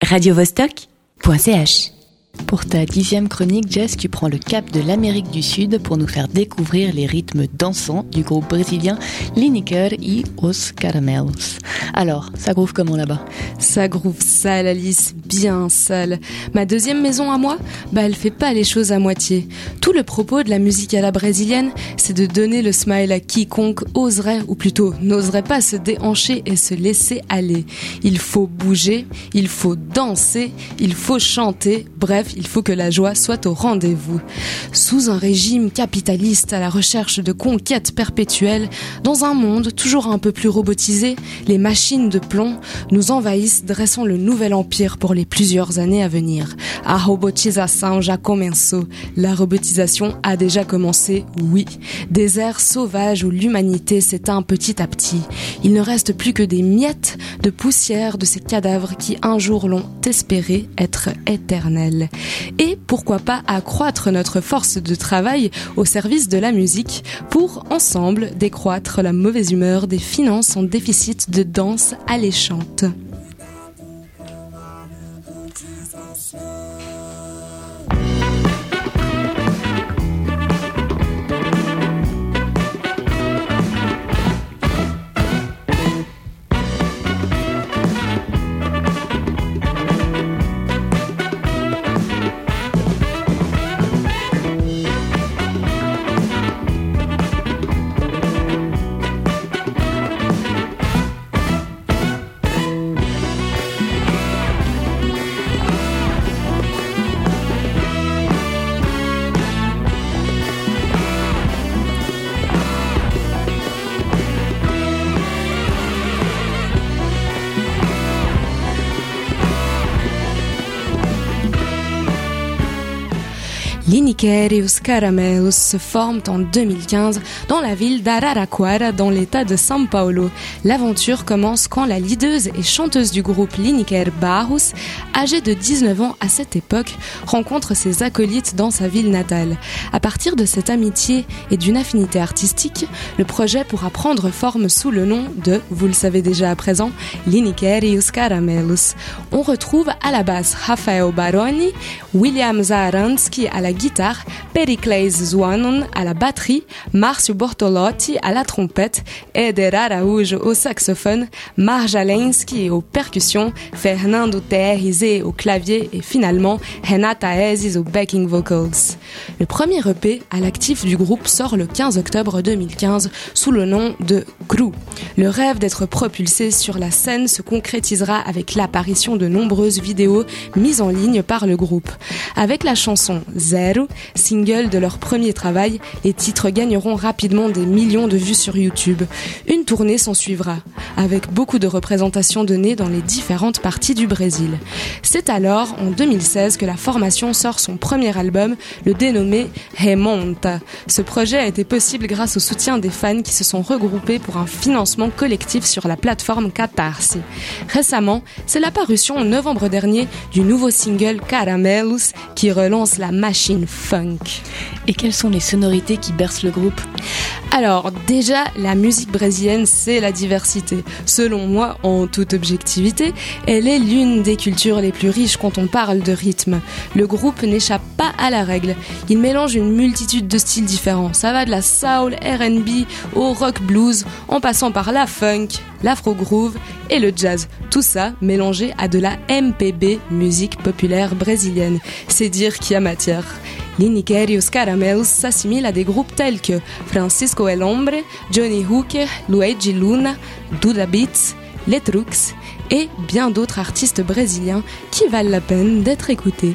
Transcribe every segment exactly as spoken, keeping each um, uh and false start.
radio vostok point c h. Pour ta dixième chronique, Jess, tu prends le cap de l'Amérique du Sud pour nous faire découvrir les rythmes dansants du groupe brésilien Lineker y os Caramelos. Alors, ça groove comment là-bas ? Ça groove sale, Alice, bien sale. Ma deuxième maison à moi, bah elle fait pas les choses à moitié. Tout le propos de la musique à la brésilienne, c'est de donner le smile à quiconque oserait, ou plutôt n'oserait pas se déhancher et se laisser aller. Il faut bouger, il faut danser, il faut chanter, bref, il faut que la joie soit au rendez-vous. Sous un régime capitaliste à la recherche de conquêtes perpétuelles, dans un monde toujours un peu plus robotisé, les machines de plomb nous envahissent, dressant le nouvel empire pour les plusieurs années à venir. A robotização já começou. La robotisation a déjà commencé, oui. Des airs sauvages où l'humanité s'éteint petit à petit. Il ne reste plus que des miettes de poussière de ces cadavres qui un jour l'ont espéré être éternels. Et pourquoi pas accroître notre force de travail au service de la musique pour, ensemble, décroître la mauvaise humeur des finances en déficit de danse alléchante. Lineker y os Caramelos se forment en deux mille quinze dans la ville d'Araraquara dans l'état de São Paulo. L'aventure commence quand la leaduse et chanteuse du groupe Lineker Barros, âgée de dix-neuf ans à cette époque, rencontre ses acolytes dans sa ville natale. À partir de cette amitié et d'une affinité artistique, le projet pourra prendre forme sous le nom de, vous le savez déjà à présent, Lineker y os Caramelos. On retrouve à la basse Rafael Baroni, William Zaransky à la guitare, Pericles Zuanon à la batterie, Márcio Bortolotti à la trompette, Éder Araújo au saxophone, Marja Lenski aux percussions, Fernando Terrizé au clavier et finalement Renata Ezis aux backing vocals. Le premier E P à l'actif du groupe sort le quinze octobre deux mille quinze sous le nom de Gru. Le rêve d'être propulsé sur la scène se concrétisera avec l'apparition de nombreuses vidéos mises en ligne par le groupe. Avec la chanson Zero, single de leur premier travail, les titres gagneront rapidement des millions de vues sur YouTube. Une tournée s'en suivra, avec beaucoup de représentations données dans les différentes parties du Brésil. C'est alors, en deux mille seize, que la formation sort son premier album, le dénommé Remonta. Ce projet a été possible grâce au soutien des fans qui se sont regroupés pour un financement collectif sur la plateforme Catarse. Récemment, c'est la parution en novembre dernier du nouveau single Caramelos qui relance la machine funk. Et quelles sont les sonorités qui bercent le groupe ? Alors, déjà, la musique brésilienne, c'est la diversité. Selon moi, en toute objectivité, elle est l'une des cultures les plus riches quand on parle de rythme. Le groupe n'échappe pas à la règle. Il mélange une multitude de styles différents. Ça va de la soul, R and B, au rock blues, en passant par la funk, l'afro-groove et le jazz. Tout ça mélangé à de la M P B, musique populaire brésilienne. C'est dire qu'il y a matière. Lineker y os Caramelos s'assimile à des groupes tels que Francisco El Hombre, Johnny Hooker, Luigi Luna, Duda Beats, Les Trucs et bien d'autres artistes brésiliens qui valent la peine d'être écoutés.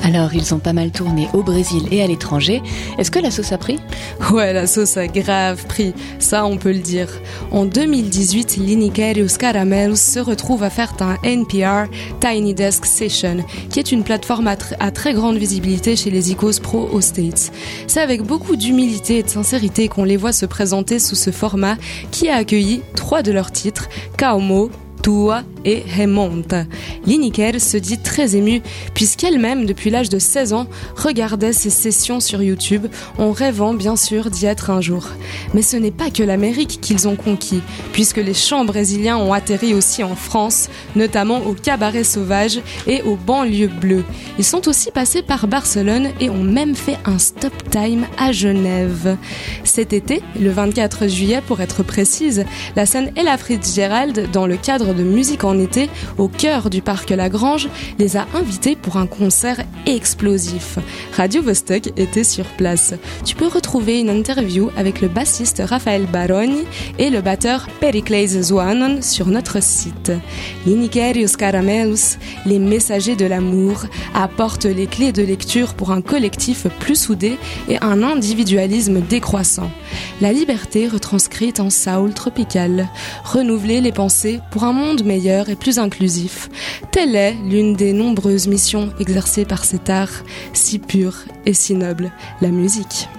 Alors, ils ont pas mal tourné au Brésil et à l'étranger. Est-ce que la sauce a pris ? Ouais, la sauce a grave pris, ça on peut le dire. En deux mille dix-huit, Lineker et os Caramelos se retrouvent à faire un N P R Tiny Desk Session, qui est une plateforme à, tr- à très grande visibilité chez les icos pro aux States. C'est avec beaucoup d'humilité et de sincérité qu'on les voit se présenter sous ce format qui a accueilli trois de leurs titres, Kaumo, Tua et Remonta. Lineker se dit très émue puisqu'elle-même, depuis l'âge de seize ans, regardait ces sessions sur YouTube en rêvant bien sûr d'y être un jour. Mais ce n'est pas que l'Amérique qu'ils ont conquis, puisque les chants brésiliens ont atterri aussi en France, notamment au Cabaret Sauvage et aux Banlieues Bleues. Ils sont aussi passés par Barcelone et ont même fait un stop time à Genève. Cet été, le vingt-quatre juillet pour être précise, la scène Ella Fitzgerald, dans le cadre de musique en été, au cœur du parc Lagrange, les a invités pour un concert explosif. Radio Vostok était sur place. Tu peux retrouver une interview avec le bassiste Raphaël Baroni et le batteur Pericles Zouanon sur notre site. Lineker et os Caramelos, les messagers de l'amour, apportent les clés de lecture pour un collectif plus soudé et un individualisme décroissant. La liberté retranscrite en soul tropical. Renouveler les pensées pour un monde meilleur et plus inclusif. Telle est l'une des nombreuses missions exercées par cet art si pur et si noble, la musique.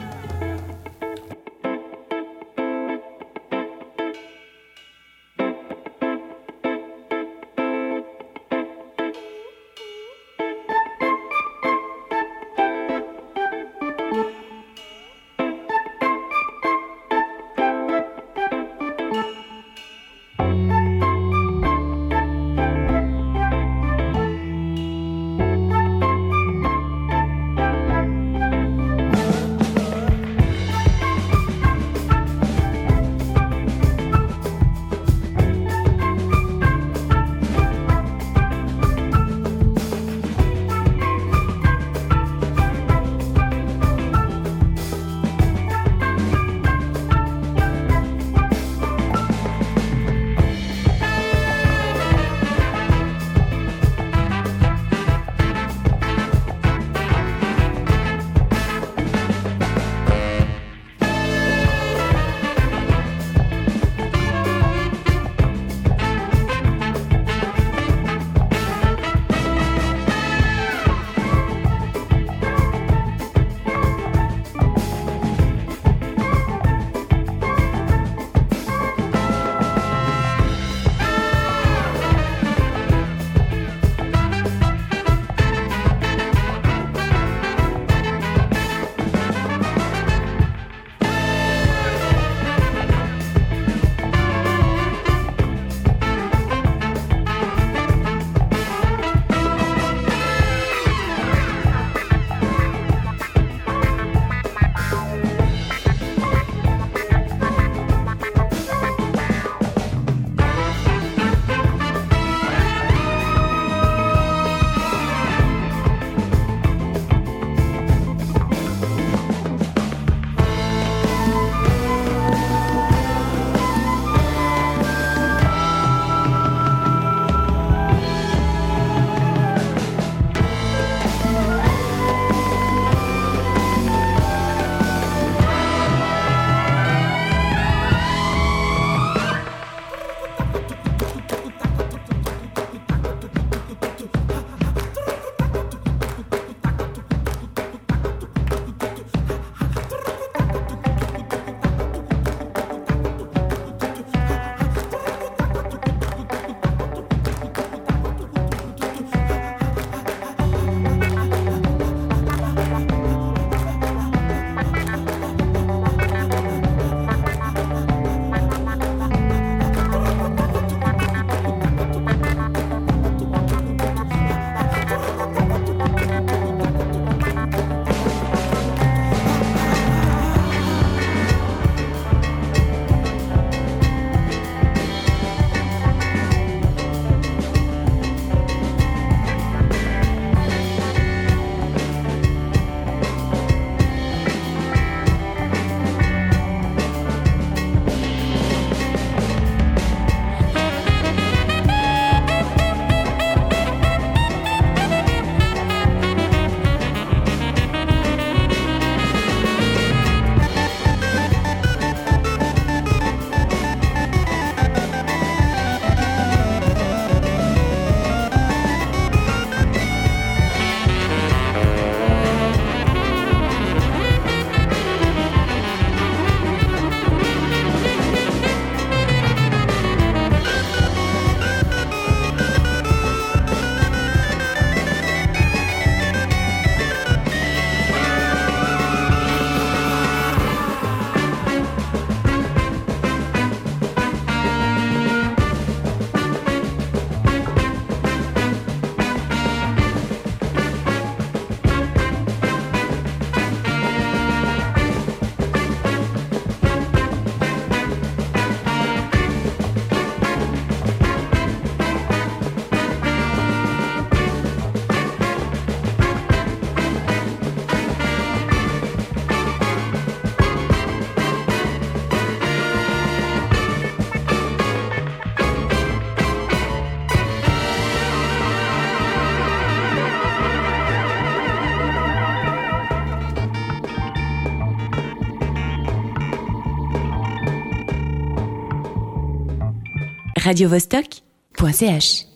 radiovostok point c h.